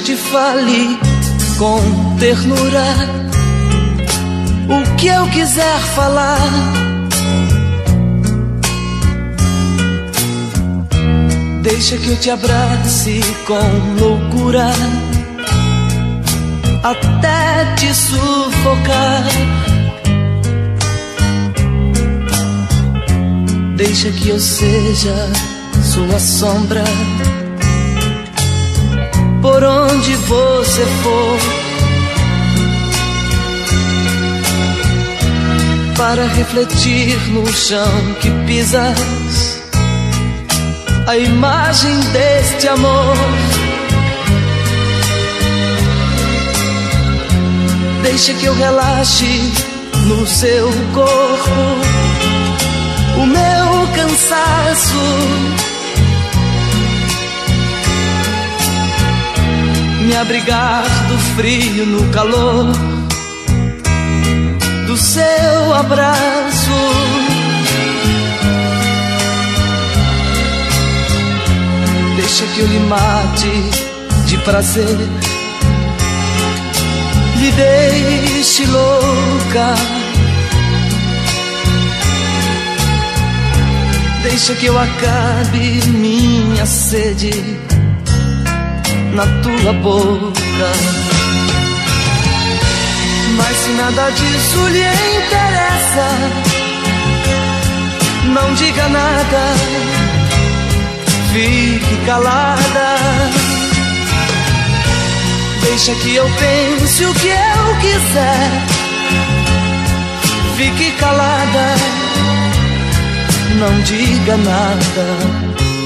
eu te fale com ternura o que eu quiser falar. Deixa que eu te abrace com loucura até te sufocar. Deixa que eu seja sua sombra por onde você for, para refletir no chão que pisas a imagem deste amor. Deixa que eu relaxe no seu corpo o meu cansaço, me abrigar do frio no calor do seu abraço. Deixa que eu lhe mate de prazer, lhe deixe louca. Deixa que eu acabe minha sede na tua boca. Mas se nada disso lhe interessa, não diga nada, fique calada. Deixa que eu pense o que eu quiser, fique calada, não diga nada.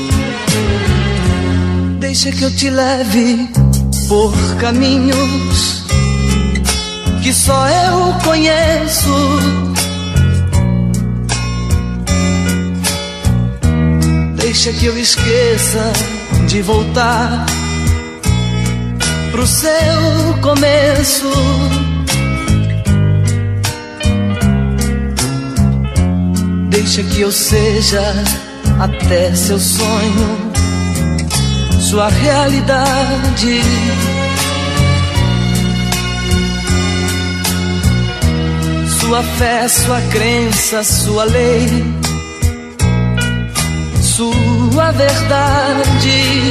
Deixa que eu te leve por caminhos que só eu conheço. Deixa que eu esqueça de voltar pro seu começo. Deixa que eu seja até seu sonho, sua realidade. Sua fé, sua crença, sua lei, sua verdade.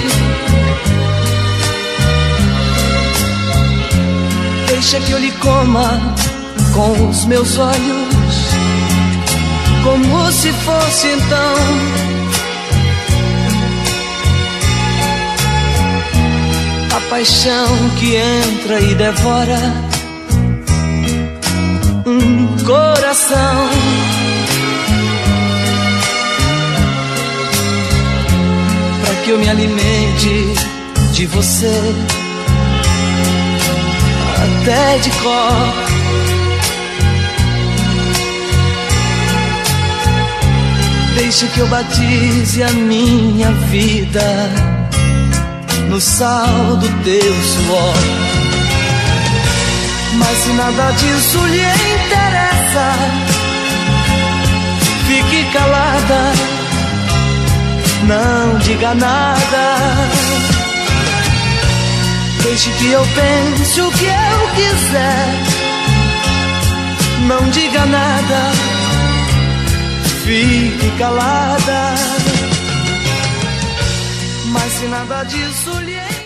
Deixa que eu lhe coma com os meus olhos, como se fosse então a paixão que entra e devora um coração. Pra que eu me alimente de você até de cor. Deixa que eu batize a minha vida no sal do teu suor. Mas se nada disso lhe interessa, fique calada, não diga nada. Deixe que eu pense o que eu quiser, não diga nada, fique calada. Mas se nada disso lhe